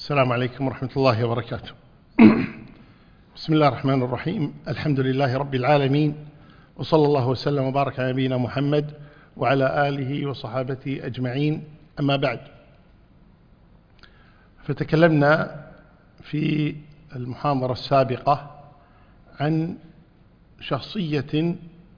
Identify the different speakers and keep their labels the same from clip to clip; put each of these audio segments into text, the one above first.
Speaker 1: السلام عليكم ورحمة الله وبركاته. بسم الله الرحمن الرحيم. الحمد لله رب العالمين، وصلى الله وسلم وبارك على نبينا محمد وعلى آله وصحابته أجمعين. أما بعد، فتكلمنا في المحاضرة السابقة عن شخصية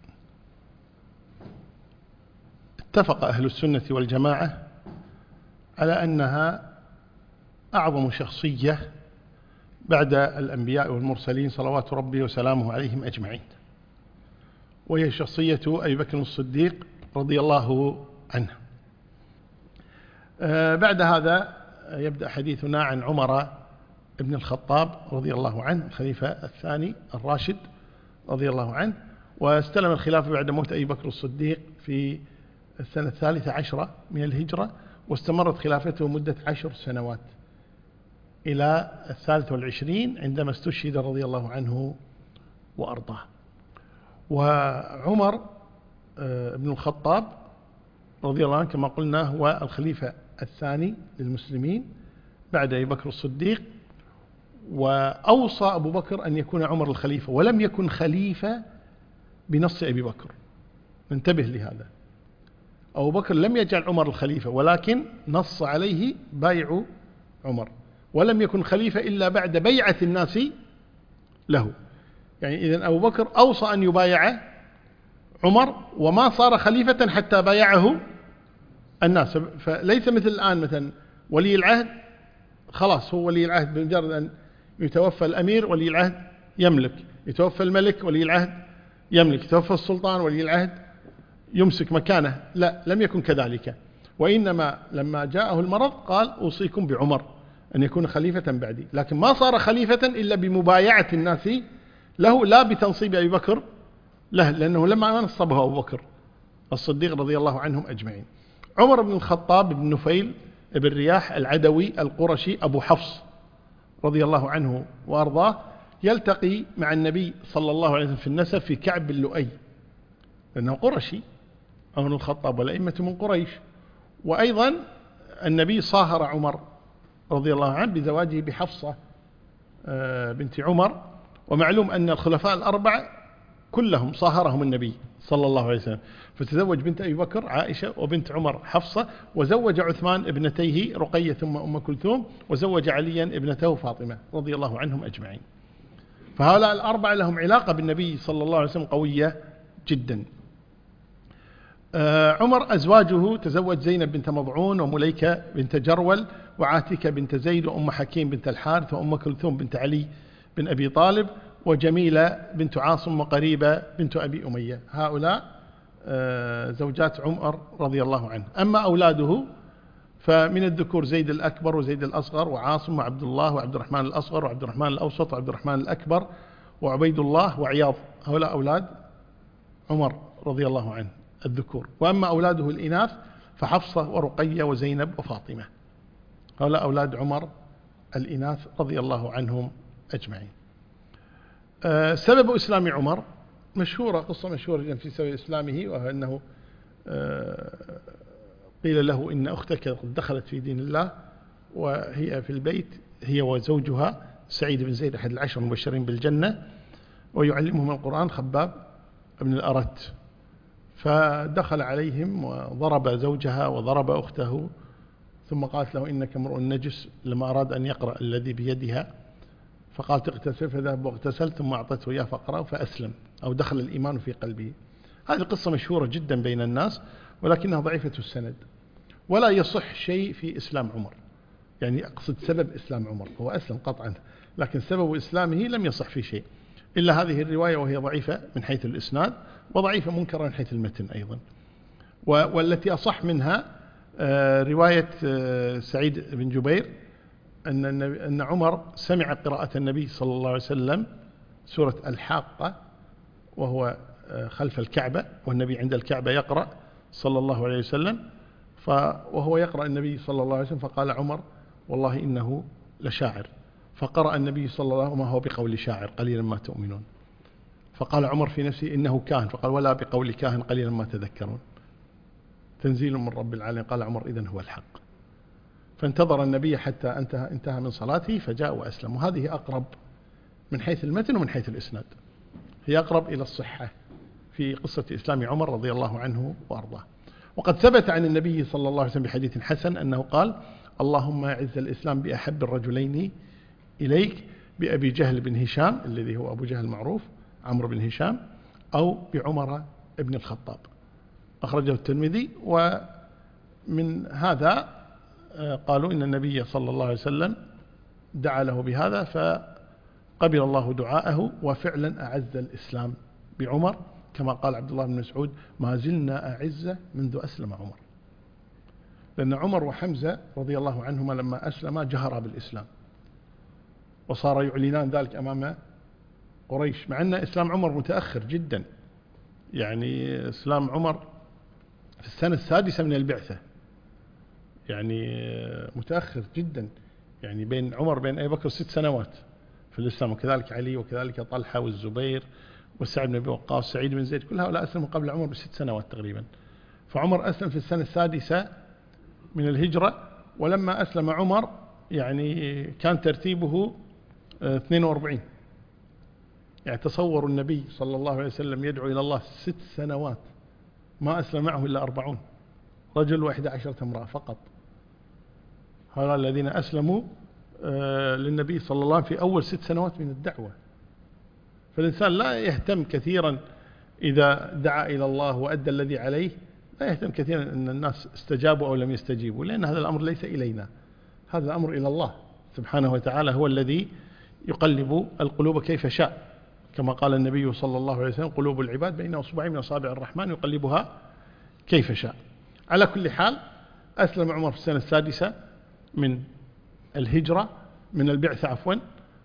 Speaker 1: اتفق أهل السنة والجماعة على أنها أعظم شخصية بعد الأنبياء والمرسلين صلوات ربي وسلامه عليهم أجمعين، وهي شخصية أبي بكر الصديق رضي الله عنه. بعد هذا يبدأ حديثنا عن عمر بن الخطاب رضي الله عنه، الخليفة الثاني الراشد رضي الله عنه، واستلم الخلافة بعد موت أبي بكر الصديق في السنة 13 من الهجرة، واستمرت خلافته مدة 10 سنوات إلى 23 عندما استشهد رضي الله عنه وأرضاه. وعمر بن الخطاب رضي الله عنه كما قلنا هو الخليفة الثاني للمسلمين بعد أبي بكر الصديق، وأوصى أبو بكر أن يكون عمر الخليفة، ولم يكن خليفة بنص أبي بكر. ننتبه لهذا، أبو بكر لم يجعل عمر الخليفة، ولكن نص عليه بايع عمر، ولم يكن خليفة إلا بعد بيعة الناس له. يعني إذن أبو بكر أوصى أن يبايع عمر، وما صار خليفة حتى بايعه الناس. فليس مثل الآن مثلا ولي العهد خلاص هو ولي العهد، بمجرد أن يتوفى الأمير ولي العهد يملك، يتوفى الملك ولي العهد يملك، يتوفى السلطان ولي العهد يمسك مكانه. لا، لم يكن كذلك، وإنما لما جاءه المرض قال أوصيكم بعمر أن يكون خليفة بعدي، لكن ما صار خليفة إلا بمبايعة الناس له، لا بتنصيب أبي بكر له، لأنه لما نصبه أبو بكر الصديق رضي الله عنهم أجمعين. عمر بن الخطاب بن نفيل بن رياح العدوي القرشي أبو حفص رضي الله عنه وأرضاه، يلتقي مع النبي صلى الله عليه وسلم في النسب في كعب بن لؤي، لأنه قرشي، عمر بن الخطاب والأئمة من قريش. وأيضا النبي صاهر عمر رضي الله عنه بزواجه بحفصة بنت عمر، ومعلوم أن الخلفاء الأربعة كلهم صاهرهم النبي صلى الله عليه وسلم، فتزوج بنت أبي بكر عائشة، وبنت عمر حفصة، وزوج عثمان ابنتيه رقية ثم أم كلثوم، وزوج عليا ابنته فاطمة رضي الله عنهم أجمعين. فهؤلاء الأربعة لهم علاقة بالنبي صلى الله عليه وسلم قوية جدا. عمر أزواجه تزوج زينب بنت مضعون، ومليكة بنت جرول، وعاتكة بنت زيد، وأم حكيم بنت الحارث، وأم كلثوم بنت علي بن أبي طالب، وجميلة بنت عاصم، وقريبة بنت أبي أمية. هؤلاء زوجات عمر رضي الله عنه. أما أولاده فمن الذكور زيد الأكبر وزيد الأصغر، وعاصم، وعبد الله، وعبد الرحمن الأصغر، وعبد الرحمن الأوسط، وعبد الرحمن الأكبر، وعبيد الله، وعياض. هؤلاء أولاد عمر رضي الله عنه الذكور. وأما أولاده الإناث فحفصة ورقية وزينب وفاطمة. هؤلاء أولاد عمر الإناث رضي الله عنهم أجمعين. سبب إسلام عمر مشهورة، قصة مشهورة جدا في سبب إسلامه، وهو أنه قيل له إن أختك قد دخلت في دين الله، وهي في البيت هي وزوجها سعيد بن زيد أحد العشر المبشرين بالجنة، ويعلمهم القرآن خباب بن الأرت. فدخل عليهم وضرب زوجها وضرب أخته، ثم قالت له إنك امرؤ نجس، لما أراد أن يقرأ الذي بيدها، فقالت اغتسل، فذهب واغتسل، ثم أعطته إياه فقرأ فأسلم، أو دخل الإيمان في قلبه. هذه قصة مشهورة جدا بين الناس، ولكنها ضعيفة السند، ولا يصح شيء في إسلام عمر. يعني أقصد سبب إسلام عمر، هو أسلم قطعا، لكن سبب إسلامه لم يصح في شيء إلا هذه الرواية، وهي ضعيفة من حيث الإسناد، وضعيفة منكرة من حيث المتن أيضا. والتي أصح منها رواية سعيد بن جبير أن عمر سمع قراءة النبي صلى الله عليه وسلم سورة الحاقة وهو خلف الكعبة، والنبي عند الكعبة يقرأ صلى الله عليه وسلم، وهو يقرأ النبي صلى الله عليه وسلم، فقال عمر والله إنه لشاعر، فقرأ النبي صلى الله عليه وسلم ما هو بقول شاعر قليلا ما تؤمنون، فقال عمر في نفسه إنه كاهن، فقال ولا بقول كاهن قليلا ما تذكرون، تنزيل من رب العالمين. قال عمر إذن هو الحق. فانتظر النبي حتى انتهى من صلاته فجاء وأسلم. وهذه أقرب من حيث المتن ومن حيث الإسناد، هي أقرب إلى الصحة في قصة إسلام عمر رضي الله عنه وأرضاه. وقد ثبت عن النبي صلى الله عليه وسلم بحديث حسن أنه قال: اللهم أعز الإسلام بأحب الرجلين إليك، بأبي جهل بن هشام الذي هو أبو جهل معروف عمرو بن هشام، أو بعمر بن الخطاب. أخرجه الترمذي. ومن هذا قالوا إن النبي صلى الله عليه وسلم دعا له بهذا فقبل الله دعاءه، وفعلا أعز الإسلام بعمر، كما قال عبد الله بن مسعود: ما زلنا أعزة منذ أسلم عمر. لأن عمر وحمزة رضي الله عنهما لما أسلما جهرا بالإسلام، وصار يعلنان ذلك أمام قريش، مع أن إسلام عمر متأخر جدا، يعني إسلام عمر في السنة السادسة من البعثة، يعني متأخر جدا، يعني بين عمر بين أبي بكر 6 سنوات في الإسلام، وكذلك علي وكذلك طلحة والزبير والسعد بن أبي وقاص سعيد بن زيد، كل هؤلاء أسلموا قبل عمر ب6 سنوات تقريبا. فعمر أسلم في السنة السادسة من الهجرة، ولما أسلم عمر يعني كان ترتيبه 42. يعني تصوروا النبي صلى الله عليه وسلم يدعو إلى الله 6 سنوات ما أسلم معه إلا 40 رجل و11 امرأة فقط. هؤلاء الذين أسلموا للنبي صلى الله عليه وسلم في أول 6 سنوات من الدعوة. فالإنسان لا يهتم كثيرا إذا دعا إلى الله وأدى الذي عليه، لا يهتم كثيرا أن الناس استجابوا أو لم يستجيبوا، لأن هذا الأمر ليس إلينا، هذا الأمر إلى الله سبحانه وتعالى، هو الذي يقلب القلوب كيف شاء، كما قال النبي صلى الله عليه وسلم: قلوب العباد بين أصبعين من أصابع الرحمن يقلبها كيف شاء. على كل حال أسلم عمر في السنة السادسة من الهجرة من البعثة عفوا،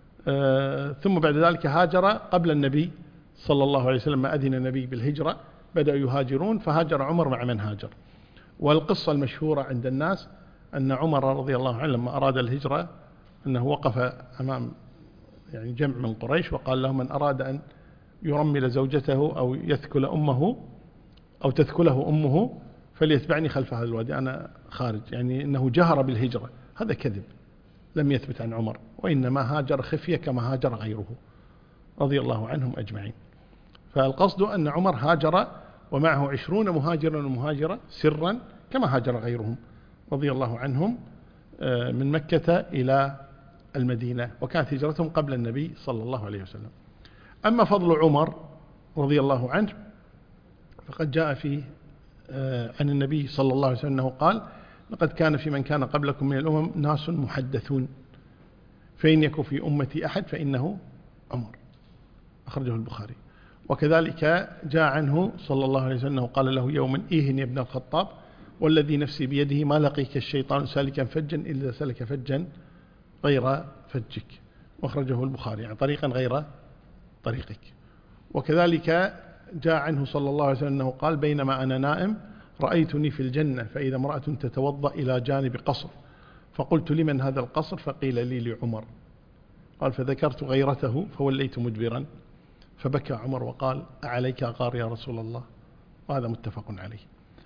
Speaker 1: ثم بعد ذلك هاجر قبل النبي صلى الله عليه وسلم، ما أذن النبي بالهجرة بدأوا يهاجرون، فهاجر عمر مع من هاجر. والقصة المشهورة عند الناس أن عمر رضي الله عنه لما أراد الهجرة أنه وقف أمام يعني جمع من قريش وقال لهم: من أراد أن يرمل زوجته أو يثكل أمه أو تثكله أمه فليتبعني خلف هذا الوادي، أنا خارج. يعني أنه جهر بالهجرة، هذا كذب لم يثبت عن عمر، وإنما هاجر خفية كما هاجر غيره رضي الله عنهم أجمعين. فالقصد أن عمر هاجر ومعه 20 مهاجرا ومهاجرة سرا كما هاجر غيرهم رضي الله عنهم من مكة إلى المدينة، وكانت هجرتهم قبل النبي صلى الله عليه وسلم. أما فضل عمر رضي الله عنه فقد جاء فيه عن النبي صلى الله عليه وسلم أنه قال: لقد كان في من كان قبلكم من الأمم ناس محدثون، فإن يكن في أمتي أحد فإنه عمر. أخرجه البخاري. وكذلك جاء عنه صلى الله عليه وسلم أنه قال له يوما: إيهن يا ابن الخطاب والذي نفسي بيده ما لقيك الشيطان سالكا فجا إلا سلك فجا غير فجك. وأخرجه البخاري، يعني طريقا غير طريقك. وكذلك جاء عنه صلى الله عليه وسلم أنه قال: بينما أنا نائم رأيتني في الجنة فإذا امرأة تتوضأ إلى جانب قصر، فقلت: لمن هذا القصر؟ فقيل لي: لعمر. قال: فذكرت غيرته فوليت مدبرا، فبكى عمر وقال: أعليك أغار يا رسول الله. وهذا متفق عليه.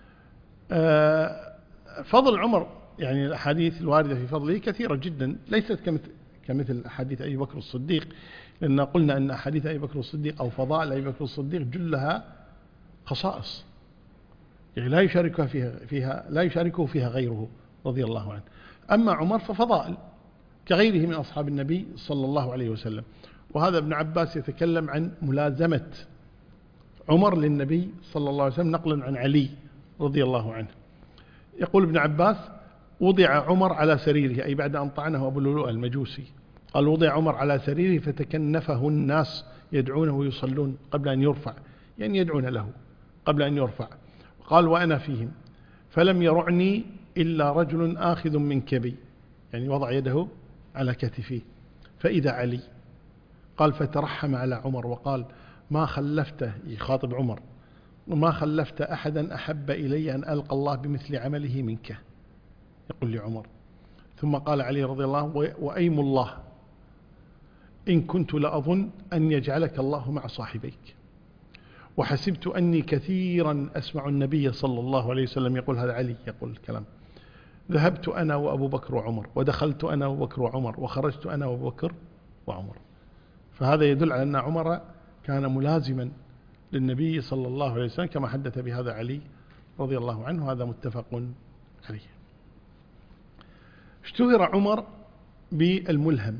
Speaker 1: فضل عمر يعني الأحاديث الواردة في فضله كثيرة جدا، ليست كمثل أحاديث أبي بكر الصديق، لأن قلنا أن أحاديث أبي بكر الصديق أو فضائل أبي بكر الصديق جلها خصائص، يعني لا يشاركه فيها غيره رضي الله عنه. أما عمر ففضائل كغيره من أصحاب النبي صلى الله عليه وسلم. وهذا ابن عباس يتكلم عن ملازمة عمر للنبي صلى الله عليه وسلم نقلا عن علي رضي الله عنه. يقول ابن عباس: وضع عمر على سريره، أي بعد أن طعنه أبو اللؤلؤ المجوسي، قال: وضع عمر على سريره فتكنفه الناس يدعونه ويصلون قبل أن يرفع، يعني يدعون له قبل أن يرفع. قال: وأنا فيهم فلم يرعني إلا رجل آخذ من كبي، يعني وضع يده على كتفه، فإذا علي. قال: فترحم على عمر وقال: ما خلفته، يخاطب عمر، وما خلفت أحدا أحب إلي أن ألقى الله بمثل عمله منك، يقول لعمر. ثم قال علي رضي الله عنه: وأيم الله إن كنت لأظن أن يجعلك الله مع صاحبيك، وحسبت أني كثيرا أسمع النبي صلى الله عليه وسلم يقول، هذا علي يقول الكلام، ذهبت أنا وأبو بكر وعمر، ودخلت أنا وأبو بكر وعمر، وخرجت أنا وأبو بكر وعمر. فهذا يدل على أن عمر كان ملازما للنبي صلى الله عليه وسلم كما حدث بهذا علي رضي الله عنه، هذا متفق عليه. اشتهر عمر بالملهم،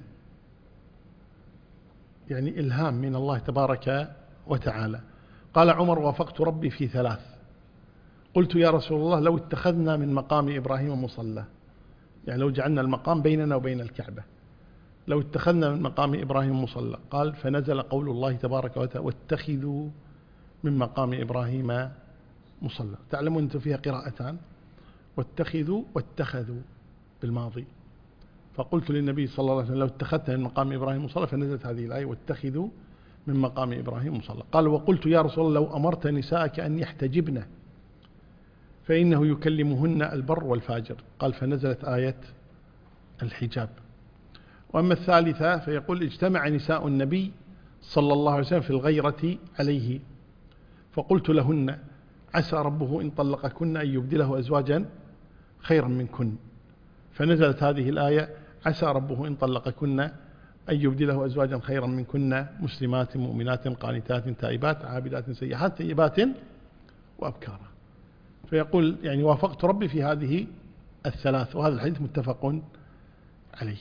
Speaker 1: يعني إلهام من الله تبارك وتعالى. قال عمر: وافقت ربي في 3، قلت يا رسول الله لو اتخذنا من مقام إبراهيم مصلى، يعني لو جعلنا المقام بيننا وبين الكعبة، لو اتخذنا من مقام إبراهيم مصلى. قال: فنزل قول الله تبارك وتعالى: واتخذوا من مقام إبراهيم مصلى. تعلمون أنتم فيها قراءتان، واتخذوا واتخذوا بالماضي. فقلت للنبي صلى الله عليه وسلم: لو اتخذت من مقام إبراهيم مصلى، فنزلت هذه الآية: واتخذوا من مقام إبراهيم مصلى. قال: وقلت يا رسول الله لو أمرت نساءك أن يحتجبن فإنه يكلمهن البر والفاجر. قال: فنزلت آية الحجاب. وأما الثالثة فيقول: اجتمع نساء النبي صلى الله عليه وسلم في الغيرة عليه، فقلت لهن: عسى ربه إن طلقكن أن يبدله أزواجا خيرا منكن. فنزلت هذه الآية: عسى ربه إن طلقكن أن يبدله أزواجا خيرا منكن مسلمات مؤمنات قانتات تائبات عابدات سيحات ثيبات وأبكارا. فيقول يعني وافقت ربي في هذه 3، وهذا الحديث متفق عليه.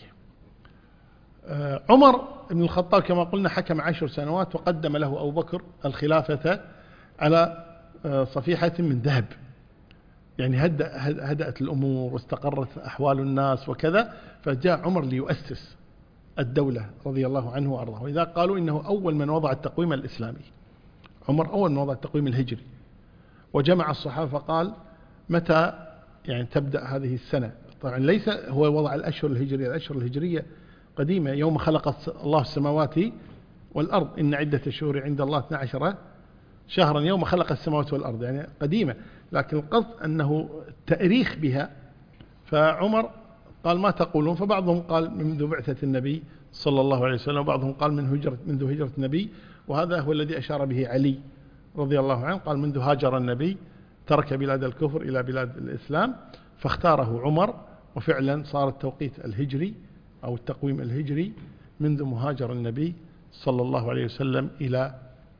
Speaker 1: عمر بن الخطاب كما قلنا حكم 10 سنوات، وقدم له أبو بكر الخلافة على صفيحة من ذهب، يعني هدأت الأمور واستقرت أحوال الناس وكذا، فجاء عمر ليؤسس الدولة رضي الله عنه وأرضاه. وإذا قالوا إنه أول من وضع التقويم الإسلامي، عمر أول من وضع التقويم الهجري، وجمع الصحابة فقال: متى يعني تبدأ هذه السنة؟ طبعا ليس هو وضع الأشهر الهجرية، الأشهر الهجرية قديمة، يوم خلق الله السماوات والأرض إن عدة الشهور عند الله 12 شهرا يوم خلق السماوات والأرض، يعني قديمة، لكن القصد أنه التأريخ بها. فعمر قال: ما تقولون؟ فبعضهم قال منذ بعثة النبي صلى الله عليه وسلم، وبعضهم قال منذ هجرة النبي، وهذا هو الذي أشار به علي رضي الله عنه، قال: منذ هاجر النبي ترك بلاد الكفر إلى بلاد الإسلام. فاختاره عمر، وفعلا صار التوقيت الهجري أو التقويم الهجري منذ مهاجر النبي صلى الله عليه وسلم إلى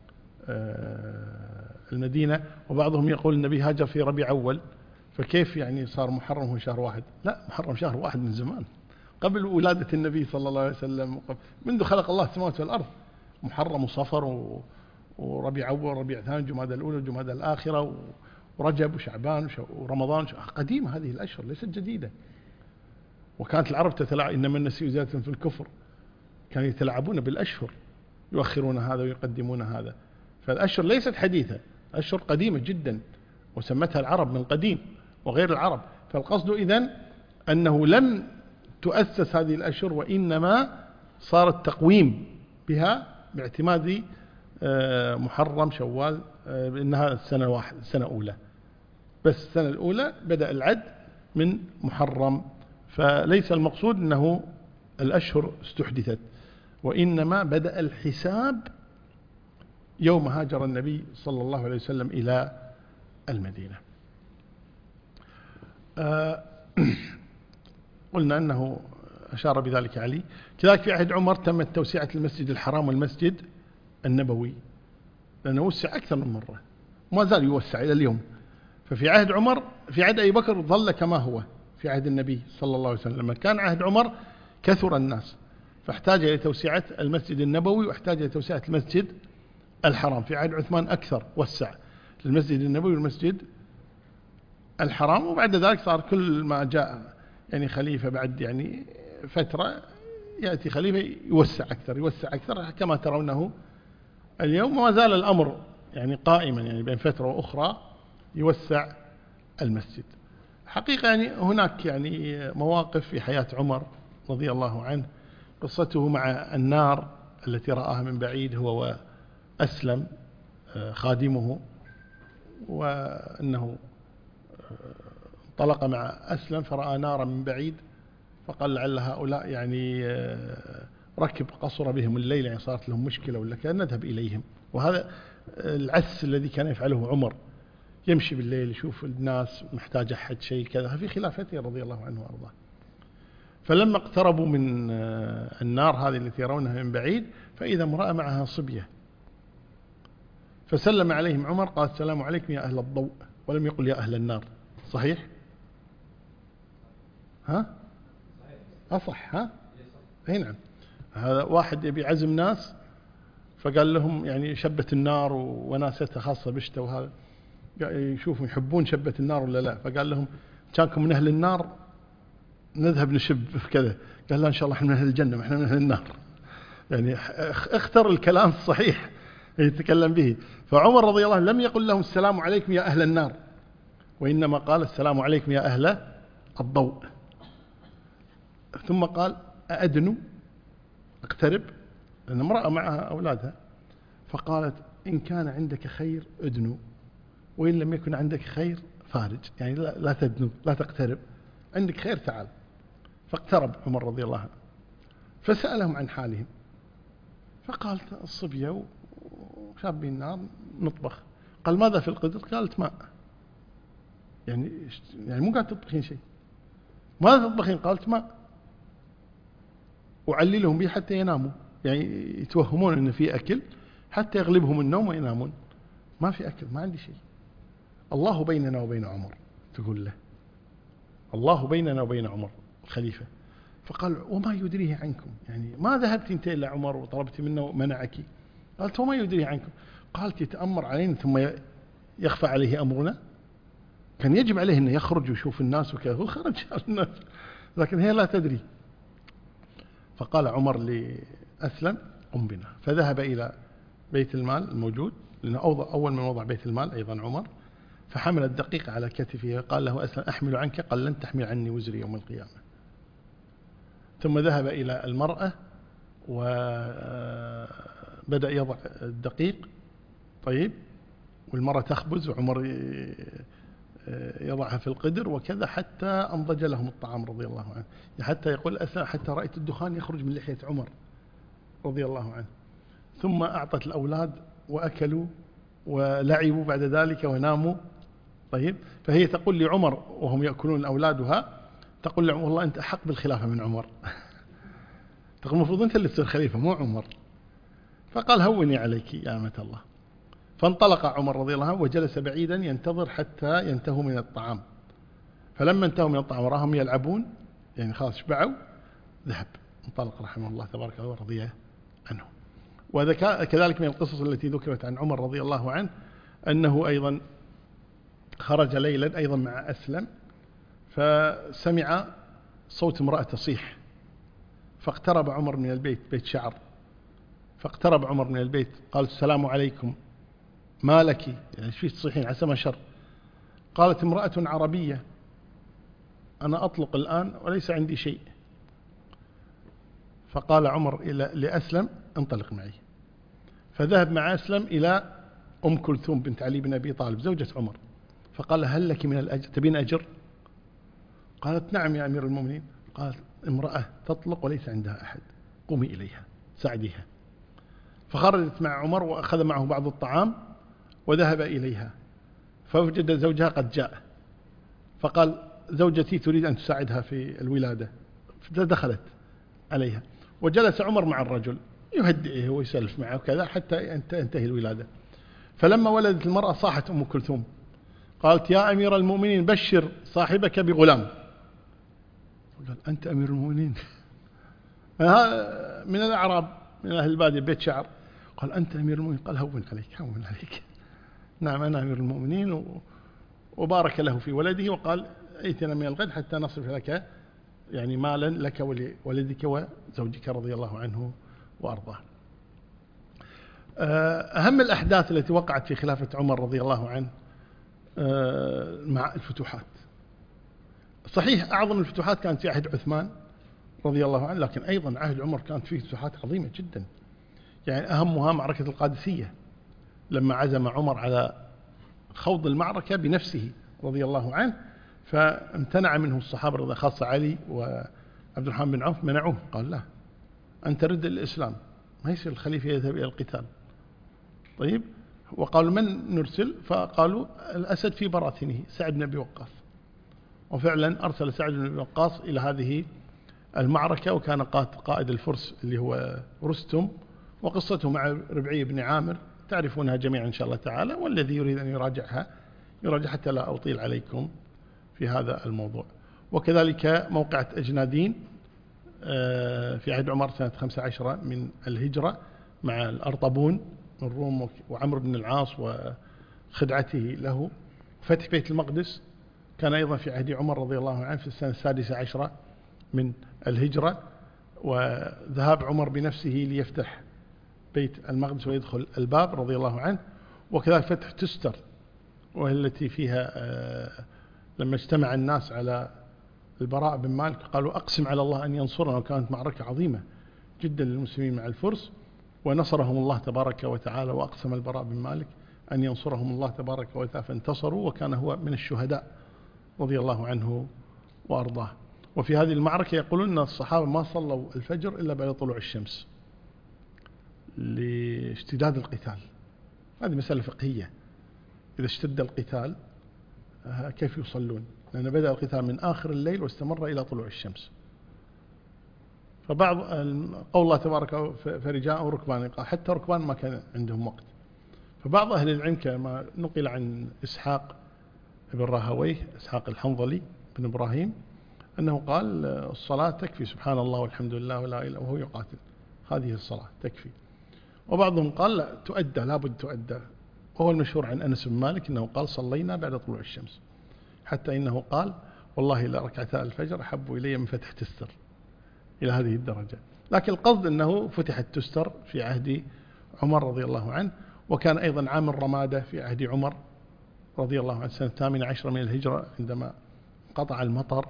Speaker 1: المدينة. وبعضهم يقول النبي هاجر في ربيع أول، فكيف يعني صار محرم هو شهر واحد؟ لا، محرم شهر واحد من زمان، قبل ولادة النبي صلى الله عليه وسلم، منذ خلق الله السماوات والأرض. محرم وصفر وربيع أول وربيع ثاني جمادى الأولى وجمادى الآخرة ورجب وشعبان ورمضان، قديمة هذه الأشهر ليست جديدة. وكانت العرب تتلاعب، إنما النسيء زيادة في الكفر، كانوا يتلاعبون بالأشهر، يؤخرون هذا ويقدمون هذا. فالأشهر ليست حديثة، أشهر قديمة جدا، وسمتها العرب من قديم وغير العرب. فالقصد إذن أنه لم تؤسس هذه الأشهر، وإنما صار التقويم بها باعتماد محرم شوال، إنها السنة واحد، السنة أولى، بس السنة الأولى بدأ العد من محرم. فليس المقصود أنه الأشهر استحدثت، وإنما بدأ الحساب يوم هاجر النبي صلى الله عليه وسلم إلى المدينة. قلنا أنه أشار بذلك علي. كذلك في عهد عمر تمت توسعة المسجد الحرام والمسجد النبوي، لأنه وسع أكثر من مرة وما زال يوسع إلى اليوم. ففي عهد عمر، في عهد أبي بكر ظل كما هو في عهد النبي صلى الله عليه وسلم. لما كان عهد عمر كثر الناس، فاحتاج إلى توسعة المسجد النبوي واحتاج إلى توسعة المسجد الحرام. في عهد عثمان أكثر، وسع المسجد النبوي والمسجد الحرام. وبعد ذلك صار كل ما جاء يعني خليفة بعد يعني فترة يأتي خليفة يوسع أكثر يوسع أكثر، كما ترونه اليوم. وما زال الأمر يعني قائما، يعني بين فترة وأخرى يوسع المسجد. حقيقة يعني هناك يعني مواقف في حياة عمر رضي الله عنه، قصته مع النار التي رآها من بعيد هو وأسلم خادمه، وأنه انطلق مع أسلم فرأى نارا من بعيد، فقال لعل هؤلاء يعني ركب قصر بهم الليل، يعني صارت لهم مشكلة ولا كان نذهب إليهم. وهذا العس الذي كان يفعله عمر، يمشي بالليل يشوف الناس محتاج أحد شيء كذا في خلافته رضي الله عنه وأرضاه. فلما اقتربوا من النار هذه التي يرونها من بعيد فإذا امرأة معها صبية، فسلم عليهم عمر قال السلام عليكم يا أهل الضوء، ولم يقل يا أهل النار. صحيح؟ ها؟ أصح ها؟ أي نعم. هذا واحد يبي عزم ناس فقال لهم يعني شبة النار وناستها خاصة بشتة، وهذا يشوفوا يحبون شبة النار ولا لا، فقال لهم كانكم من أهل النار نذهب نشب كذا، قال لا إن شاء الله احنا من أهل الجنة ما احنا من أهل النار. يعني اختر الكلام الصحيح يتكلم به. فعمر رضي الله عنه لم يقل لهم السلام عليكم يا أهل النار، وإنما قال السلام عليكم يا أهل الضوء. ثم قال أأدنوا اقترب، لأن امرأة معها أولادها، فقالت إن كان عندك خير أدنوا، وإن لم يكن عندك خير فارج، يعني لا تدنو لا تقترب، عندك خير تعال. فاقترب عمر رضي الله عنه فسألهم عن حالهم، فقالت الصبية وشابين النار نطبخ. قال ماذا في القدر؟ قالت ماء. يعني مو قاعد تطبخين شيء، ماذا تطبخين؟ قالت ماء. وعللهم به حتى يناموا، يعني يتوهمون أن في أكل حتى يغلبهم النوم وينامون. ما في أكل، ما عندي شيء. الله بيننا وبين عمر، تقول له الله بيننا وبين عمر الخليفة. فقال وما يدريه عنكم، يعني ما ذهبت انت إلى عمر وطلبت منه منعك؟ قالت وما يدريه عنكم؟ قالت يتأمر علينا ثم يخفى عليه أمرنا، كان يجب عليه أنه يخرج ويشوف الناس وكذا، هو خرج على الناس لكن هي لا تدري. فقال عمر لأسلم قم بنا، فذهب إلى بيت المال الموجود، لأنه أول من وضع بيت المال أيضا عمر، فحمل الدقيق على كتفه قال له أسلم أحمل عنك؟ قال لن تحمل عني وزري يوم القيامة. ثم ذهب إلى المرأة وبدأ يضع الدقيق، طيب، والمرأة تخبز وعمر يضعها في القدر وكذا حتى أنضج لهم الطعام رضي الله عنه. حتى يقول أسلم حتى رأيت الدخان يخرج من لحية عمر رضي الله عنه. ثم أعطت الأولاد وأكلوا ولعبوا بعد ذلك وناموا. طيب، فهي تقول لعمر وهم يأكلون أولادها، تقول لعمر والله أنت أحق بالخلافة من عمر. تقول المفروض أنت اللي تصير خليفة مو عمر. فقال هوني عليك يا أمة الله. فانطلق عمر رضي الله عنه وجلس بعيدا ينتظر حتى ينتهوا من الطعام. فلما انتهوا من الطعام وراهم يلعبون، يعني خلاص شبعوا، ذهب انطلق رحمه الله تبارك وتعالى ورضي عنه. وهذا كذلك من القصص التي ذكرت عن عمر رضي الله عنه أنه أيضا خرج ليلا أيضا مع أسلم، فسمع صوت امرأة تصيح، فاقترب عمر من البيت، بيت شعر، فاقترب عمر من البيت قال السلام عليكم ما لك، يعني ايش فيك تصيحين عسى ما شر؟ قالت امرأة عربية أنا أطلق الآن وليس عندي شيء. فقال عمر لأسلم انطلق معي، فذهب مع أسلم إلى أم كلثوم بنت علي بن أبي طالب زوجة عمر، فقال هل لك من الأجر، تبين أجر؟ قالت نعم يا أمير المؤمنين. قال امرأة تطلق وليس عندها أحد، قومي إليها ساعديها. فخرجت مع عمر وأخذ معه بعض الطعام وذهب إليها، فوجد زوجها قد جاء، فقال زوجتي تريد أن تساعدها في الولادة، فدخلت عليها وجلس عمر مع الرجل يهدئه ويسلف معه وكذا حتى تنتهي الولادة. فلما ولدت المرأة صاحت أم كلثوم قالت يا أمير المؤمنين بشر صاحبك بغلام. قال أنت أمير المؤمنين؟ من الأعراب من أهل البادية بيت شعر. قال أنت أمير المؤمنين؟ قال هون عليك هون عليك، نعم أنا أمير المؤمنين. وبارك له في ولده وقال ائتنا من الغد حتى نصرف لك يعني مالا لك ولولدك وزوجك رضي الله عنه وأرضاه. أهم الأحداث التي وقعت في خلافة عمر رضي الله عنه مع الفتوحات. صحيح أعظم الفتوحات كانت في عهد عثمان رضي الله عنه، لكن أيضا عهد عمر كانت فيه فتوحات عظيمة جدا. يعني أهمها معركة القادسية، لما عزم عمر على خوض المعركة بنفسه رضي الله عنه، فامتنع منه الصحابة خاصة علي وعبد الرحمن بن عوف، منعوه، قال لا أنت رد الإسلام، ما يصير الخليفة يذهب إلى القتال. طيب، وقالوا من نرسل؟ فقالوا الأسد في براثنه، سعد بن أبي وقاص. وفعلا أرسل سعد بن أبي وقاص إلى هذه المعركة، وكان قائد الفرس اللي هو رستم، وقصته مع ربعي بن عامر تعرفونها جميعا إن شاء الله تعالى، والذي يريد أن يراجع حتى لا أطيل عليكم في هذا الموضوع. وكذلك موقعة أجنادين في عهد عمر سنة 15 من الهجرة مع الأرطبون الروم وعمرو بن العاص وخدعته له. فتح بيت المقدس كان أيضا في عهد عمر رضي الله عنه في السنة 16 من الهجرة، وذهاب عمر بنفسه ليفتح بيت المقدس ويدخل الباب رضي الله عنه. وكذلك فتح تستر، وهي التي فيها لما اجتمع الناس على البراء بن مالك قالوا أقسم على الله أن ينصرنا، وكانت معركة عظيمة جدا للمسلمين مع الفرس، ونصرهم الله تبارك وتعالى، وأقسم البراء بن مالك أن ينصرهم الله تبارك وتعالى فانتصروا، وكان هو من الشهداء رضي الله عنه وأرضاه. وفي هذه المعركة يقولون أن الصحابة ما صلوا الفجر إلا بعد طلوع الشمس لاشتداد القتال. هذه مسألة فقهية، إذا اشتد القتال كيف يصلون؟ لأن بدأ القتال من آخر الليل واستمر إلى طلوع الشمس. فبعض قول الله تبارك فرجاء وركبان، حتى ركبان ما كان عندهم وقت. فبعض أهل العلم كما نقل عن إسحاق بن راهويه، إسحاق الحنظلي بن إبراهيم، أنه قال الصلاة تكفي، سبحان الله والحمد لله ولا إله، وهو يقاتل، هذه الصلاة تكفي. وبعضهم قال لا تؤدى، لابد تؤدى، وهو المشهور عن أنس بن مالك أنه قال صلينا بعد طلوع الشمس، حتى إنه قال والله لركعتا الفجر أحب إلي من فتح تستر، إلى هذه الدرجة. لكن القصد أنه فتحت تستر في عهد عمر رضي الله عنه. وكان أيضا عام الرمادة في عهد عمر رضي الله عنه سنة 18 من الهجرة، عندما قطع المطر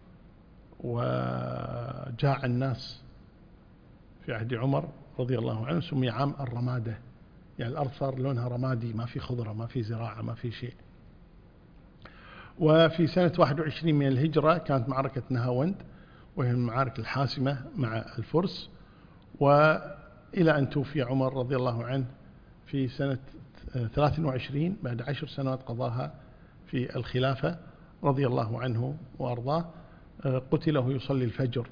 Speaker 1: وجاع الناس في عهد عمر رضي الله عنه، سمي عام الرمادة، يعني الأرض صار لونها رمادي، ما في خضرة، ما في زراعة، ما في شيء. وفي سنة 21 من الهجرة كانت معركة نهاوند، وهي المعارك الحاسمة مع الفرس، وإلى أن توفي عمر رضي الله عنه في سنة 23 بعد 10 سنوات قضاها في الخلافة رضي الله عنه وأرضاه. قتله يصلي الفجر،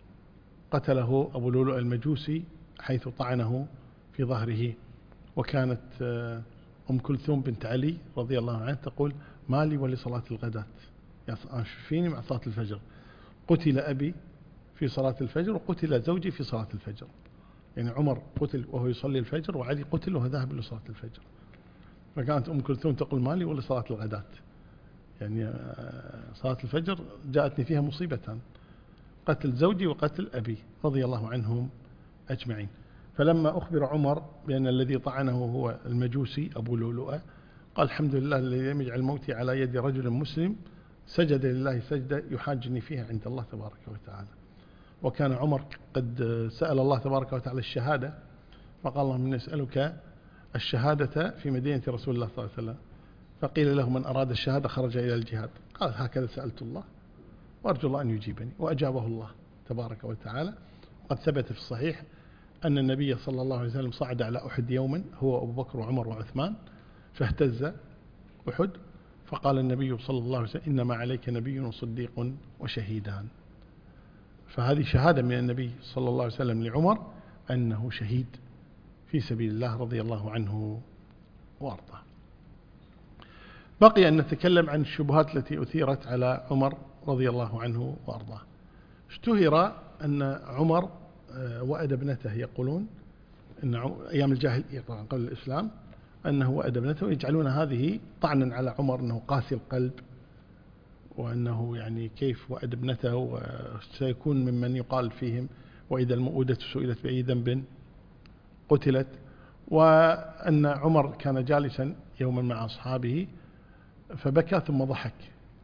Speaker 1: قتله أبو لؤلؤ المجوسي حيث طعنه في ظهره. وكانت أم كلثوم بنت علي رضي الله عنها تقول ما لي ولصلاة الغداة، يعني فيني مع صلاة الفجر، قتل أبي في صلاة الفجر وقتل زوجي في صلاة الفجر. يعني عمر قتل وهو يصلي الفجر، وعلي قتل وهو ذهب لصلاة الفجر. فكانت أم كلثوم تقول ما لي ولصلاة الغداة، يعني صلاة الفجر جاءتني فيها مصيبتان، قتل زوجي وقتل أبي رضي الله عنهم أجمعين. فلما أخبر عمر بأن الذي طعنه هو المجوسي أبو لؤلؤة، قال الحمد لله الذي لم يجعل موتي على يد رجل مسلم، سجد لله سجدة يحاجني فيها عند الله تبارك وتعالى. وكان عمر قد سأل الله تبارك وتعالى الشهادة، فقال اللهم إني أسألك الشهادة في مدينة رسول الله صلى الله عليه وسلم، فقيل له من أراد الشهادة خرج إلى الجهاد، قال هكذا سألت الله وأرجو الله أن يجيبني، وأجابه الله تبارك وتعالى. وقد ثبت في الصحيح أن النبي صلى الله عليه وسلم صعد على أحد يوما هو أبو بكر وعمر وعثمان، فاهتز أحد، فقال النبي صلى الله عليه وسلم إنما عليك نبي وصديق وشهيدان. فهذه شهادة من النبي صلى الله عليه وسلم لعمر أنه شهيد في سبيل الله رضي الله عنه وأرضاه. بقي أن نتكلم عن الشبهات التي أثيرت على عمر رضي الله عنه وأرضاه. اشتهر أن عمر وأد ابنته، يقولون أن أيام الجاهلية طبعا قبل الإسلام أنه وأد ابنته، ويجعلون هذه طعنا على عمر أنه قاسي القلب، وأنه يعني كيف وأد ابنته، وسيكون ممن يقال فيهم وإذا المؤودة سئلت بأي ذنب قتلت. وأن عمر كان جالسا يوما مع أصحابه فبكى ثم ضحك،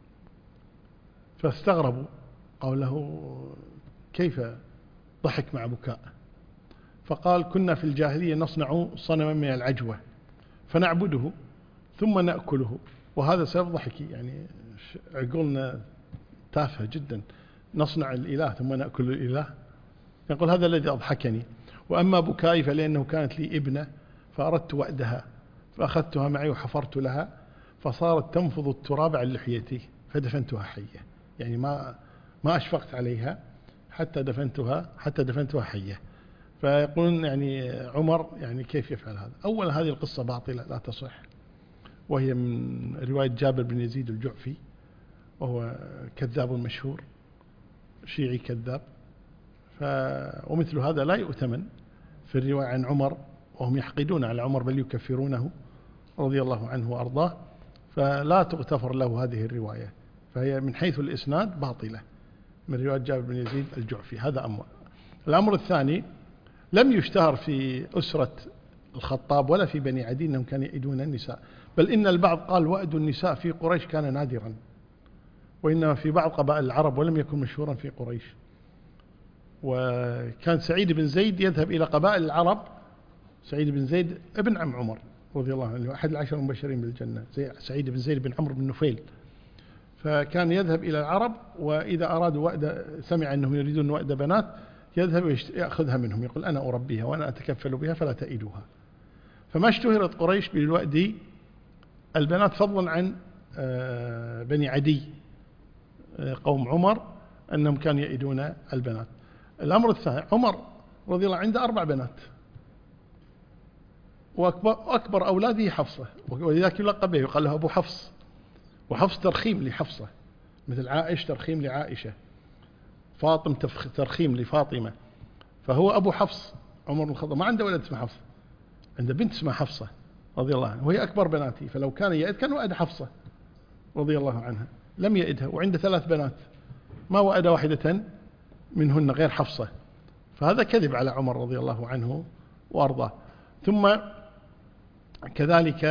Speaker 1: فاستغربوا، قالوا له كيف ضحك مع بكاء؟ فقال كنا في الجاهلية نصنع صنما من العجوة فنعبده ثم نأكله، وهذا سبب ضحكي، يعني عقولنا تافهة جدا، نصنع الإله ثم نأكل الإله. يقول هذا الذي أضحكني. وأما بكائي فلأنه كانت لي ابنة فأردت وأدها فأخذتها معي وحفرت لها فصارت تنفض التراب عن لحيتي فدفنتها حية. يعني ما أشفقت عليها حتى دفنتها حية. فيقولون يعني عمر يعني كيف يفعل هذا؟ أولا هذه القصة باطلة لا تصح، وهي من رواية جابر بن يزيد الجعفي، وهو كذاب مشهور شيعي كذاب. ومثل هذا لا يؤتمن في الرواية عن عمر، وهم يحقدون على عمر بل يكفرونه رضي الله عنه وأرضاه، فلا تغتفر له هذه الرواية، فهي من حيث الإسناد باطلة من رواية جابر بن يزيد الجعفي. هذا أمر. الأمر الثاني، لم يشتهر في أسرة الخطاب ولا في بني عدي أنهم كانوا يئدون النساء، بل إن البعض قال وأد النساء في قريش كان نادرا، وإنما في بعض قبائل العرب ولم يكن مشهورا في قريش. وكان سعيد بن زيد يذهب إلى قبائل العرب، سعيد بن زيد ابن عم عمر رضي الله عنه، أحد العشر المبشرين بالجنة، سعيد بن زيد بن عمرو بن نفيل. فكان يذهب إلى العرب، وإذا أرادوا وأد، سمع أنهم يريدون وأد بنات، يذهب يأخذها منهم، يقول أنا أربيها وأنا أتكفل بها فلا تئدوها. فما اشتهرت قريش بالوأد البنات فضلا عن بني عدي قوم عمر أنهم كانوا يئدون البنات. الأمر الثاني، عمر رضي الله عنده 4 بنات، وأكبر أولاده حفصة، ولذلك يلقب به يقال له أبو حفص، وحفص ترخيم لحفصة، مثل عائشة ترخيم لعائشة، فاطمة ترخيم لفاطمة. فهو أبو حفص عمر بن الخطاب، ما عنده ولد اسمه حفص، عنده بنت اسمها حفصة رضي الله عنها، وهي أكبر بناته، فلو كان يئد كان وأد حفصة رضي الله عنها، لم يئدها. وعنده 3 بنات ما وأد واحدة منهن غير حفصة، فهذا كذب على عمر رضي الله عنه وأرضاه. ثم كذلك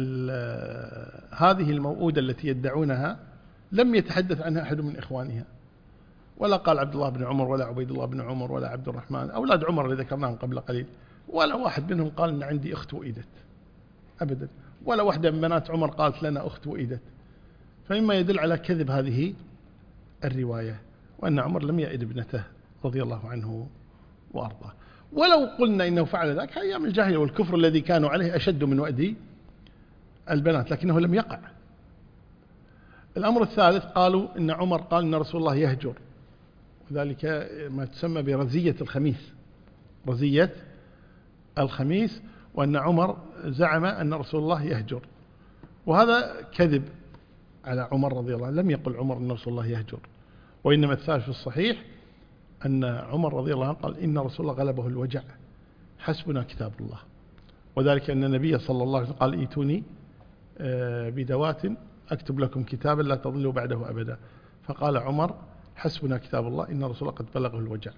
Speaker 1: هذه الموؤودة التي يدعونها لم يتحدث عنها أحد من إخوانها، ولا قال عبد الله بن عمر ولا عبيد الله بن عمر ولا عبد الرحمن أولاد عمر اللي ذكرناهم قبل قليل، ولا واحد منهم قال إن عندي أخت وئدت أبدا، ولا واحدة من بنات عمر قالت لنا أخت وئدت. فمما يدل على كذب هذه الرواية، وأن عمر لم يئد ابنته رضي الله عنه وأرضاه. ولو قلنا إنه فعل ذلك أيام الجاهلية والكفر الذي كانوا عليه أشد من وأد البنات، لكنه لم يقع. الأمر الثالث، قالوا إن عمر قال إن رسول الله يهجر، وذلك ما تسمى برزية الخميس، رزية الخميس، وأن عمر زعم أن رسول الله يهجر، وهذا كذب على عمر رضي الله عنه. لم يقل عمر أن رسول الله يهجر، وإنما الثالث في الصحيح أن عمر رضي الله عنه قال إن رسول الله غلبه الوجع حسبنا كتاب الله، وذلك أن النبي صلى الله عليه وسلم قال ائتوني بدوات أكتب لكم كتابا لا تضلوا بعده أبدا، فقال عمر حسبنا كتاب الله إن رسول الله قد بلغه الوجع.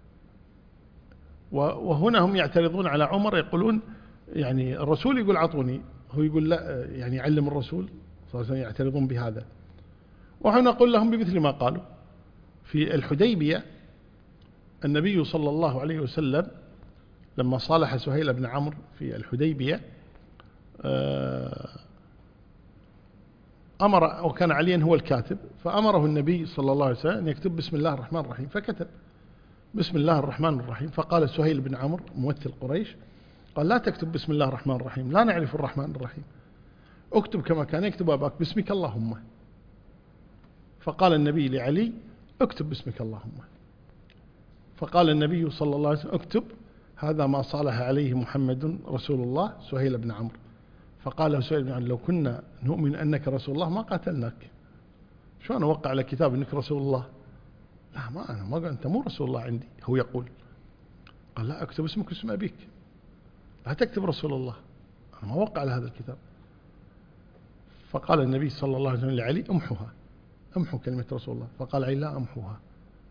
Speaker 1: وهنا هم يعترضون على عمر، يقولون يعني الرسول يقول عطوني، هو يقول لا، يعني يعلم الرسول صلى الله عليه وسلم، يعترضون بهذا. ونحن نقول لهم بمثل ما قالوا. في الحديبية النبي صلى الله عليه وسلم لما صالح سهيل بن عمرو في الحديبية أمر، وكان عليا هو الكاتب، فأمره النبي صلى الله عليه وسلم أن يكتب بسم الله الرحمن الرحيم، فكتب بسم الله الرحمن الرحيم. فقال سهيل بن عمرو ممثل قريش قال لا تكتب بسم الله الرحمن الرحيم، لا نعرف الرحمن الرحيم، اكتب كما كان يكتب أباك باسمك اللهم. فقال النبي لعلي اكتب باسمك اللهم. فقال النبي صلى الله عليه وسلم اكتب هذا ما صالح عليه محمد رسول الله سهيل بن عمرو. فقال له سهيل بن عمرو لو كنا نؤمن أنك رسول الله ما قاتلناك، شو أنا أوقع على كتاب أنك رسول الله؟ لا، ما أنا ما قال أنت مو رسول الله عندي. هو يقول قال لا، اكتب اسمك واسم أبيك، لا تكتب رسول الله، أنا ما أوقع على هذا الكتاب. فقال النبي صلى الله عليه وسلم لعلي امحوها، امحوا كلمة رسول الله. فقال علي لا أمحوها.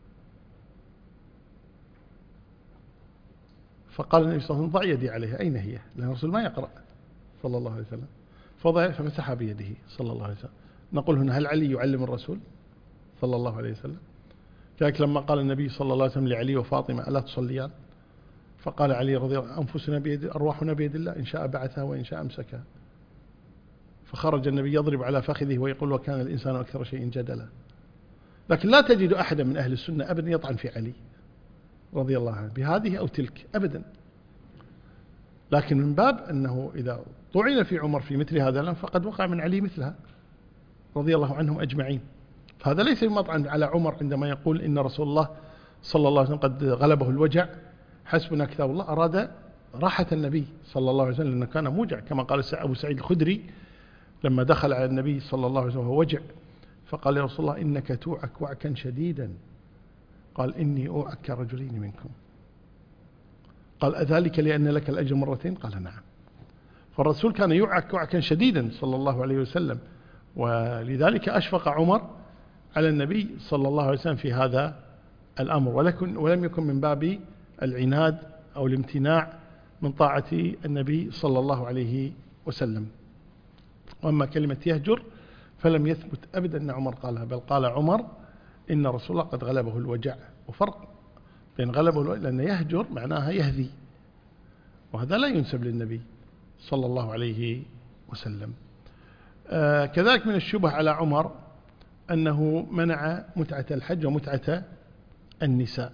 Speaker 1: فقال النبي صلى الله عليه وسلم ضع يدي عليها، أين هي؟ لأن الرسول ما يقرأ صلى الله عليه وسلم. فمسح بيده صلى الله عليه وسلم. نقول هنا هل علي يعلم الرسول صلى الله عليه وسلم؟ كذلك لما قال النبي صلى الله عليه وسلم لعلي وفاطمة ألا تصليان؟ فقال علي رضي الله عنه أنفسنا بيد، أرواحنا بيد الله، إن شاء بعثها وإن شاء أمسكها. فخرج النبي يضرب على فخذه ويقول وكان الإنسان أكثر شيء جدلا. لكن لا تجد أحدا من أهل السنة أبدا يطعن في علي رضي الله عنه بهذه أو تلك أبدا. لكن من باب أنه إذا طعن في عمر في مثل هذا الأمر فقد وقع من علي مثلها رضي الله عنهم أجمعين. فهذا ليس بمطعن على عمر عندما يقول إن رسول الله صلى الله عليه وسلم قد غلبه الوجع حسبنا كتاب الله، أراد راحة النبي صلى الله عليه وسلم لأنه كان موجع، كما قال أبو سعيد الخدري لما دخل على النبي صلى الله عليه وسلم وهو وجع فقال يا رسول الله إنك توعك وعكا شديدا، قال إني أوعك رجلين منكم، قال أذلك لأن لك الأجر مرتين؟ قال نعم. فالرسول كان يوعك وعكا شديدا صلى الله عليه وسلم، ولذلك أشفق عمر على النبي صلى الله عليه وسلم في هذا الأمر، ولم يكن من باب العناد أو الامتناع من طاعة النبي صلى الله عليه وسلم. وأما كلمة يهجر فلم يثبت أبدا أن عمر قالها، بل قال عمر إن رسول الله قد غلبه الوجع، وفرق بين غلبه الوجع لأن يهجر معناها يهذي، وهذا لا ينسب للنبي صلى الله عليه وسلم. كذلك من الشبه على عمر أنه منع متعة الحج ومتعة النساء،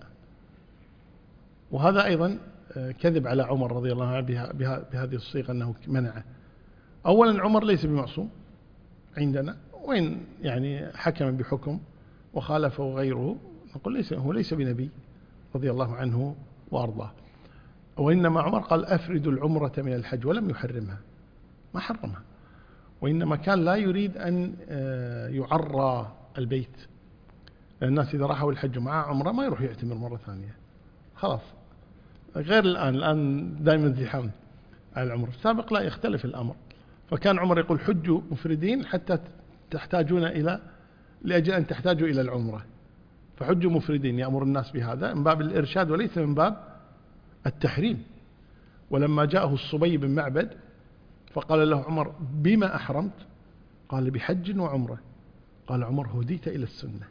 Speaker 1: وهذا أيضا كذب على عمر رضي الله عنه بهذه الصيغة أنه منعه. أولا عمر ليس بمعصوم عندنا، وإن يعني حكم بحكم وخالفه غيره نقول هو ليس بنبي رضي الله عنه وأرضاه. وإنما عمر قال أفرد العمرة من الحج ولم يحرمها، ما حرمها، وإنما كان لا يريد أن يعرى البيت، لأن الناس إذا راحوا الحج مع عمرة ما يروح يعتمر مرة ثانية خلاص، غير الآن دائما زحام على العمر. السابق لا يختلف الأمر، فكان عمر يقول حجوا مفردين حتى تحتاجون لأجل أن تحتاجوا إلى العمرة، فحجوا مفردين، يأمر الناس بهذا من باب الإرشاد وليس من باب التحريم. ولما جاءه الصبي بن معبد فقال له عمر بما أحرمت؟ قال بحج وعمرة. قال عمر هديت إلى السنة،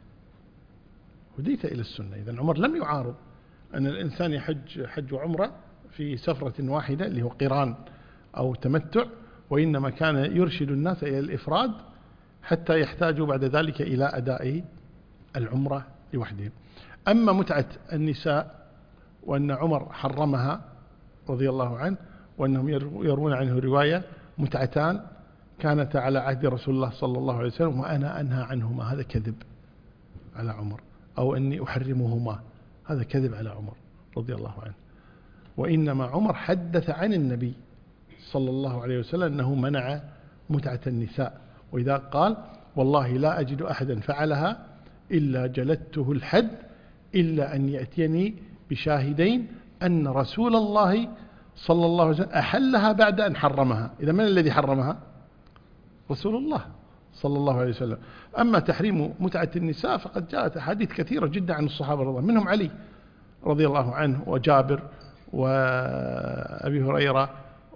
Speaker 1: هديت إلى السنة. إذن عمر لم يعارض أن الإنسان يحج حج وعمرة في سفرة واحدة اللي هو قران أو تمتع، وإنما كان يرشد الناس إلى الإفراد حتى يحتاجوا بعد ذلك إلى أداء العمرة لوحدهم. أما متعة النساء وأن عمر حرمها رضي الله عنه، وأنهم يروون عنه رواية متعتان كانت على عهد رسول الله صلى الله عليه وسلم وأنا أنهى عنهما، هذا كذب على عمر، أو أني أحرمهما، هذا كذب على عمر رضي الله عنه. وإنما عمر حدث عن النبي صلى الله عليه وسلم أنه منع متعة النساء، وإذا قال والله لا أجد أحدا فعلها إلا جلدته الحد إلا أن يأتيني بشاهدين أن رسول الله صلى الله عليه وسلم أحلها بعد أن حرمها. إذا من الذي حرمها؟ رسول الله صلى الله عليه وسلم. أما تحريم متعة النساء فقد جاءت أحاديث كثيرة جدا عن الصحابة رضي الله عنهم، منهم علي رضي الله عنه وجابر وأبي هريرة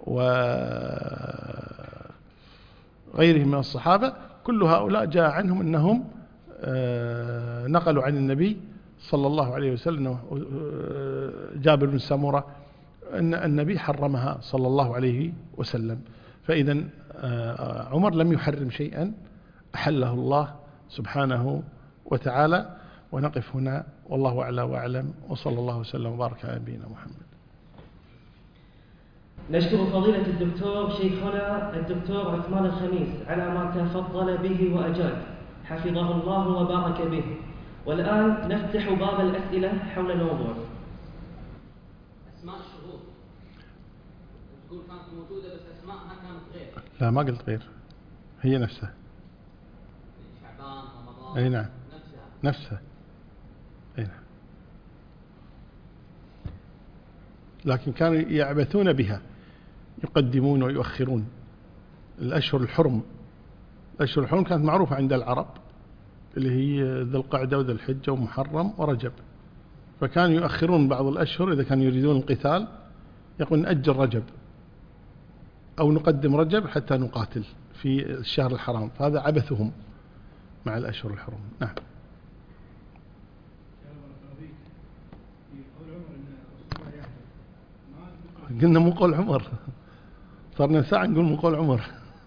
Speaker 1: وغيرهم من الصحابة، كل هؤلاء جاء عنهم أنهم نقلوا عن النبي صلى الله عليه وسلم، جابر بن سمرة، أن النبي حرمها صلى الله عليه وسلم. فإذا عمر لم يحرم شيئا أحله الله سبحانه وتعالى. ونقف هنا والله أعلى وأعلم، وصلى الله وسلم وبارك على نبينا محمد.
Speaker 2: نشكر فضيلة الدكتور شيخنا الدكتور عثمان الخميس على ما تفضل به وأجاد، حفظه الله وبارك به. والآن نفتح باب الأسئلة حول الموضوع.
Speaker 3: أسماء الشهور تقول كانت موجودة بس أسماءها كانت غير.
Speaker 1: لا ما قلت غير، هي نفسها.
Speaker 3: شعبان، رمضان.
Speaker 1: أي نعم نفسها. أي نعم. لكن كانوا يعبثون بها، يقدمون ويؤخرون. الأشهر الحرم، الأشهر الحرم كانت معروفة عند العرب اللي هي ذو القعدة وذو الحجة ومحرم ورجب، فكانوا يؤخرون بعض الأشهر إذا كانوا يريدون القتال، يقول نأجل رجب أو نقدم رجب حتى نقاتل في الشهر الحرام، فهذا عبثهم مع الأشهر الحرم. نعم. قلنا مو قول عمر، صارنا ساعة نقول مو قول عمر.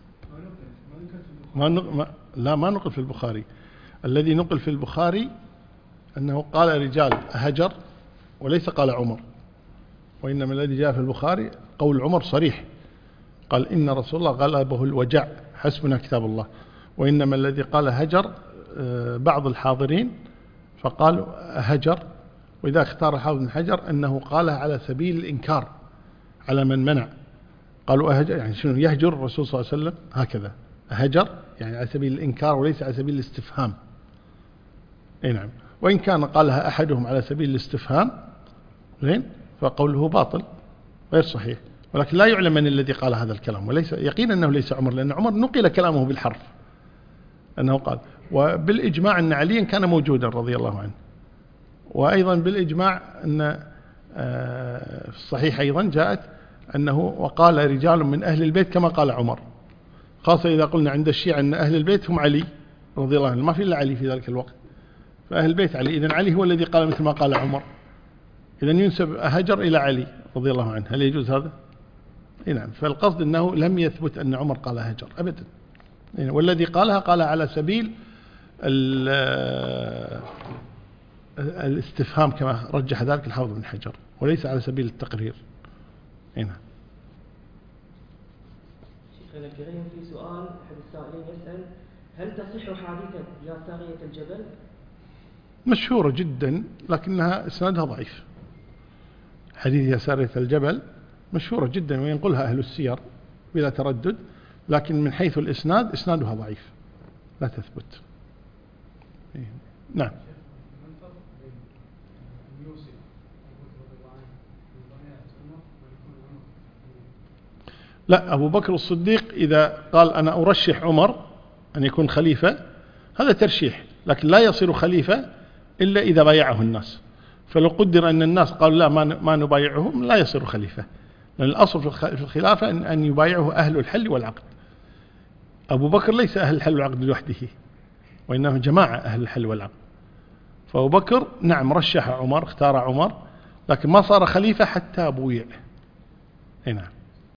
Speaker 1: لا ما نقل في البخاري. الذي نقل في البخاري أنه قال رجال هجر، وليس قال عمر، وإنما الذي جاء في البخاري قول عمر صريح، قال إن رسول الله غلبه الوجع حسبنا كتاب الله. وإنما الذي قال هجر بعض الحاضرين فقالوا هجر، وإذا اختار حافظ بن حجر أنه قالها على سبيل الإنكار على من منع. قالوا أهجر يعني شنو؟ يهجر الرسول صلى الله عليه وسلم هكذا، هجر يعني على سبيل الإنكار وليس على سبيل الاستفهام. أي نعم. وإن كان قالها أحدهم على سبيل الاستفهام زين فقوله باطل غير صحيح، ولكن لا يعلم من الذي قال هذا الكلام، وليس يقين أنه ليس عمر، لأن عمر نقل كلامه بالحرف أنه قال. وبالإجماع أن عليا كان موجودا رضي الله عنه، وأيضا بالإجماع أن في الصحيح أيضا جاءت أنه وقال رجال من أهل البيت كما قال عمر، خاصة إذا قلنا عند الشيعة أن أهل البيت هم علي رضي الله عنه، ما في إلا علي في ذلك الوقت، فأهل البيت علي، إذن علي هو الذي قال مثل ما قال عمر، إذن ينسب هجر إلى علي رضي الله عنه. هل يجوز هذا؟ نعم. فالقصد أنه لم يثبت أن عمر قال هجر أبدا، والذي قالها على سبيل الاستفهام كما رجح ذلك الحافظ بن حجر، وليس على سبيل التقرير. هنا
Speaker 2: شيخنا الكريم في سؤال أحد السائلين يسأل: هل تصح حادثة يا سارية الجبل؟
Speaker 1: مشهورة جدا لكنها إسنادها ضعيف. حديث يا سارية الجبل مشهورة جدا وينقلها أهل السير بلا تردد، لكن من حيث الإسناد إسنادها ضعيف لا تثبت. نعم. لا، أبو بكر الصديق إذا قال أنا أرشح عمر أن يكون خليفة هذا ترشيح، لكن لا يصير خليفة إلا إذا بايعه الناس. فلو قدر أن الناس قالوا لا ما نبايعهم لا يصير خليفة، لأن الأصل في الخلافة أن يبايعه أهل الحل والعقد. أبو بكر ليس أهل الحل والعقد لوحده، وإنما جماعة أهل الحل والعقد. فأبو بكر نعم رشح عمر، اختار عمر، لكن ما صار خليفة حتى بويع. نعم.